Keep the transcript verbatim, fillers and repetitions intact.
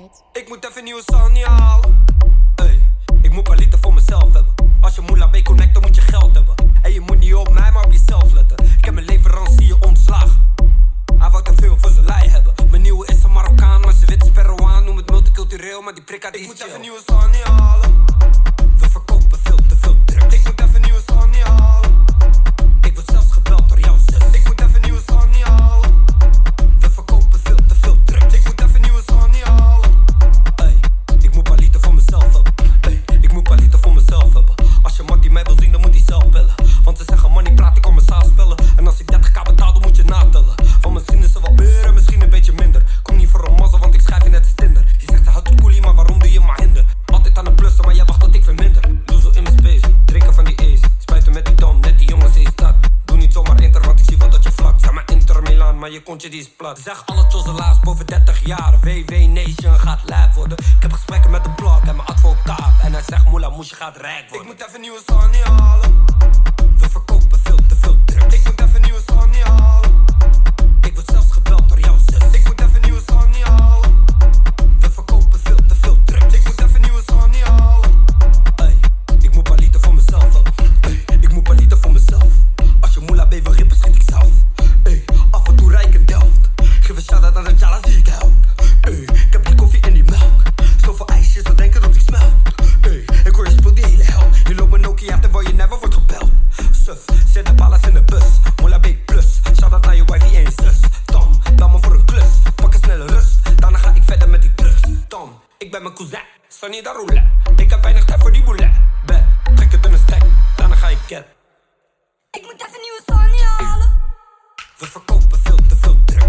dit. Ik moet even nieuwe Sony halen. Ey, ik moet paar liter voor mezelf hebben. Als je moela bij connect, dan moet je geld hebben. En je moet niet op mij, maar op jezelf letten. Ik heb mijn leverancier ontslagen. Hij wou te veel voor zijn lei hebben. Mijn nieuwe is een Marokkaan, maar ze wit is Peruaan. Noem het multicultureel, maar die prik uit die is chill. Ik moet even nieuwe Sony halen. We verkopen veel te veel drugs. Ik moet even nieuwe Sony halen. Ik word zelfs gebeld door jouw zus. Ik moet even nieuwe Sony halen. We verkopen veel te veel drugs. Ik moet even nieuwe Sony halen. Ey, ik moet paar liter voor mezelf hebben. Ey, ik moet paar liter voor mezelf hebben. Als je man die mij wil zien, dan moet hij zelf bellen. Want ze zeggen money praat, ik kan mijn zaal spellen. En als ik dertig k betaal, dan moet je natellen. Van misschien is er wat meer en misschien een beetje minder. Kom niet voor een mazzel, want ik schrijf je net als Tinder. Je zegt ze houdt het coolie, maar waarom doe je maar hinder? Altijd aan de plussen, maar jij wacht tot ik verminder. Loezel in mijn space, drinken van die ace. Spuiten met die dom, net die jongens in stad. Doe niet zomaar inter, want ik zie wel dat je vlak. Zeg maar Inter Milan, maar je kontje die is plat. Zeg alle tozzelaars boven dertig jaar. W W Nation gaat lijp worden. Ik heb gesprekken met de blog en mijn advocaat. En hij zegt moela, moes je gaat rijk worden. Ik moet even nieuwe Sony halen. We verkopen veel te veel drugs. Ik moet even nieuwe Sony halen. Ik word zelfs gebeld door jouw zus. Ik moet even nieuwe Sony halen. We verkopen veel te veel drugs. Ik moet even nieuwe Sony halen. Ey, ik moet paar liter voor mezelf hebben. Ey, ik moet paar liter voor mezelf. Als je moela bij wil rippen, schiet ik zelf. Ey, af en toe rijk en Delft. Geef een shout-out aan de Jala die ik help. Ey, ik heb die koffie en die melk. Zoveel ijsjes, we denken dat ik smelt. Ey, ik hoor je speelt die hele hel. Je loopt met Nokia terwijl je never wordt gebeld. Suf, zet de ballen in de bus. Moela B plus, shout-out naar je wifey en je zus. Tom, bel me voor een klus. Pak een snelle rust, daarna ga ik verder met die drugs. Tom, ik ben mijn cousin, Sonny da roulette. Ik heb weinig tijd voor die boulet. Ben, trek het in een stek, daarna ga ik get. Ik moet even nieuwe Sony halen. We verkopen veel te veel drugs.